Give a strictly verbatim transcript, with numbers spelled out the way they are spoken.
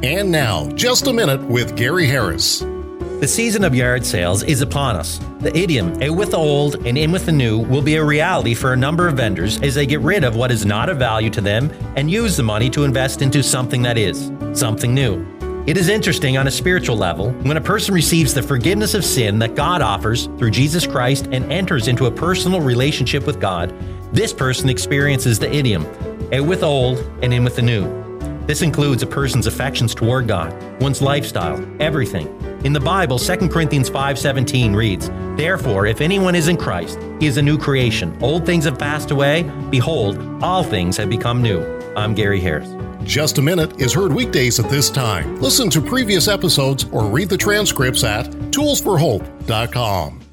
And now, Just a Minute with Gary Harris. The season of yard sales is upon us. The idiom, out with the old and in with the new, will be a reality for a number of vendors as they get rid of what is not of value to them and use the money to invest into something that is, something new. It is interesting on a spiritual level when a person receives the forgiveness of sin that God offers through Jesus Christ and enters into a personal relationship with God. This person experiences the idiom, out with the old and in with the new. This includes a person's affections toward God, one's lifestyle, everything. In the Bible, Second Corinthians five seventeen reads, "Therefore, if anyone is in Christ, he is a new creation. Old things have passed away. Behold, all things have become new." I'm Gary Harris. Just a Minute is heard weekdays at this time. Listen to previous episodes or read the transcripts at tools for hope dot com.